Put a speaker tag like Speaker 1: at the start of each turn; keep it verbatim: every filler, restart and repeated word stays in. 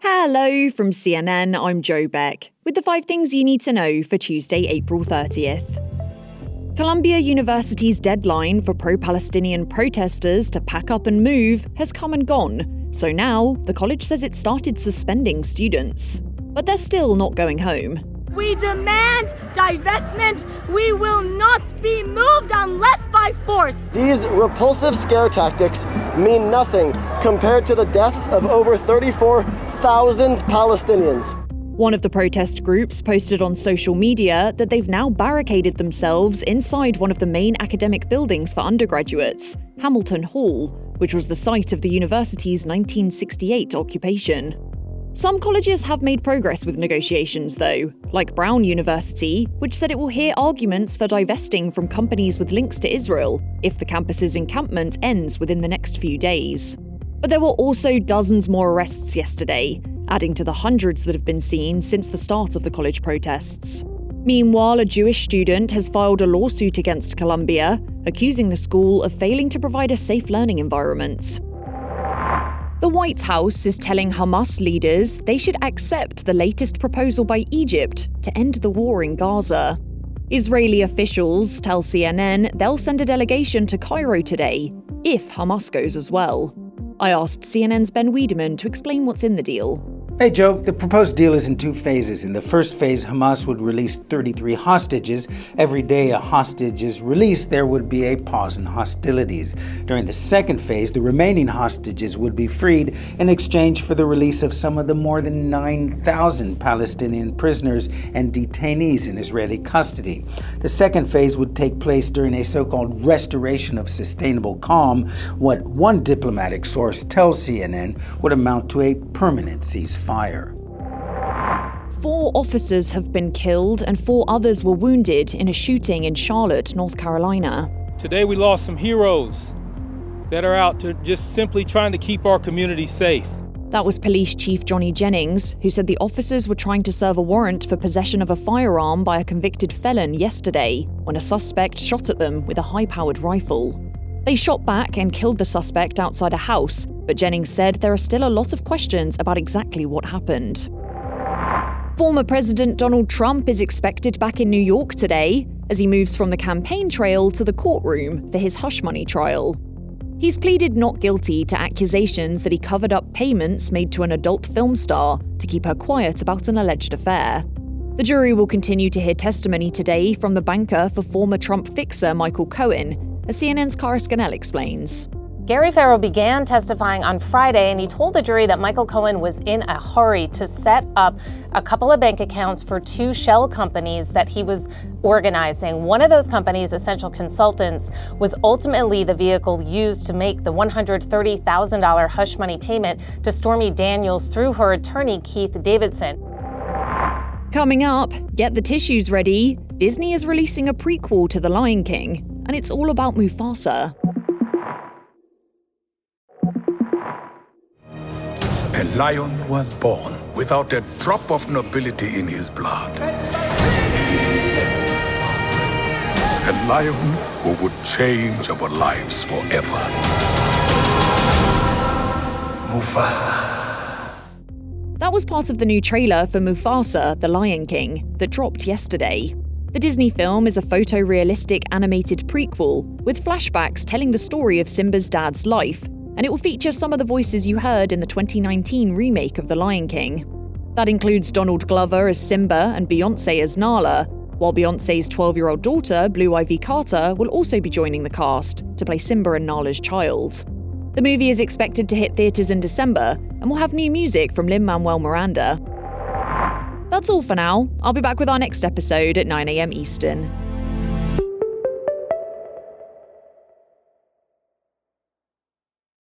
Speaker 1: Hello from C N N, I'm Jo Beck, with the five things you need to know for Tuesday, April thirtieth. Columbia University's deadline for pro-Palestinian protesters to pack up and move has come and gone, so now the college says it started suspending students. But they're still not going home.
Speaker 2: We demand divestment. We will not be moved unless by force.
Speaker 3: These repulsive scare tactics mean nothing compared to the deaths of over thirty-four thousand Palestinians.
Speaker 1: One of the protest groups posted on social media that they've now barricaded themselves inside one of the main academic buildings for undergraduates, Hamilton Hall, which was the site of the university's nineteen sixty-eight occupation. Some colleges have made progress with negotiations, though, like Brown University, which said it will hear arguments for divesting from companies with links to Israel if the campus's encampment ends within the next few days. But there were also dozens more arrests yesterday, adding to the hundreds that have been seen since the start of the college protests. Meanwhile, a Jewish student has filed a lawsuit against Columbia, accusing the school of failing to provide a safe learning environment. The White House is telling Hamas leaders they should accept the latest proposal by Egypt to end the war in Gaza. Israeli officials tell C N N they'll send a delegation to Cairo today, if Hamas goes as well. I asked C N N's Ben Wiedemann to explain what's in the deal.
Speaker 4: Hey Joe, the proposed deal is in two phases. In the first phase, Hamas would release thirty-three hostages. Every day a hostage is released, there would be a pause in hostilities. During the second phase, the remaining hostages would be freed in exchange for the release of some of the more than nine thousand Palestinian prisoners and detainees in Israeli custody. The second phase would take place during a so-called restoration of sustainable calm, what one diplomatic source tells C N N would amount to a permanent ceasefire.
Speaker 1: Four officers have been killed and four others were wounded in a shooting in Charlotte, North Carolina.
Speaker 5: Today we lost some heroes that are out to just simply trying to keep our community safe.
Speaker 1: That was Police Chief Johnny Jennings, who said the officers were trying to serve a warrant for possession of a firearm by a convicted felon yesterday, when a suspect shot at them with a high-powered rifle. They shot back and killed the suspect outside a house, but Jennings said there are still a lot of questions about exactly what happened. Former President Donald Trump is expected back in New York today as he moves from the campaign trail to the courtroom for his hush money trial. He's pleaded not guilty to accusations that he covered up payments made to an adult film star to keep her quiet about an alleged affair. The jury will continue to hear testimony today from the banker for former Trump fixer Michael Cohen, as C N N's Cara Scannell explains.
Speaker 6: Gary Farrell began testifying on Friday, and he told the jury that Michael Cohen was in a hurry to set up a couple of bank accounts for two shell companies that he was organizing. One of those companies, Essential Consultants, was ultimately the vehicle used to make the one hundred thirty thousand dollars hush money payment to Stormy Daniels through her attorney, Keith Davidson.
Speaker 1: Coming up, get the tissues ready. Disney is releasing a prequel to The Lion King, and it's all about Mufasa.
Speaker 7: A lion was born without a drop of nobility in his blood. A lion who would change our lives forever. Mufasa.
Speaker 1: That was part of the new trailer for Mufasa, The Lion King, that dropped yesterday. The Disney film is a photorealistic animated prequel with flashbacks telling the story of Simba's dad's life, and it will feature some of the voices you heard in the twenty nineteen remake of The Lion King. That includes Donald Glover as Simba and Beyoncé as Nala, while Beyoncé's twelve-year-old daughter, Blue Ivy Carter, will also be joining the cast to play Simba and Nala's child. The movie is expected to hit theaters in December and will have new music from Lin-Manuel Miranda. That's all for now. I'll be back with our next episode at nine a.m. Eastern.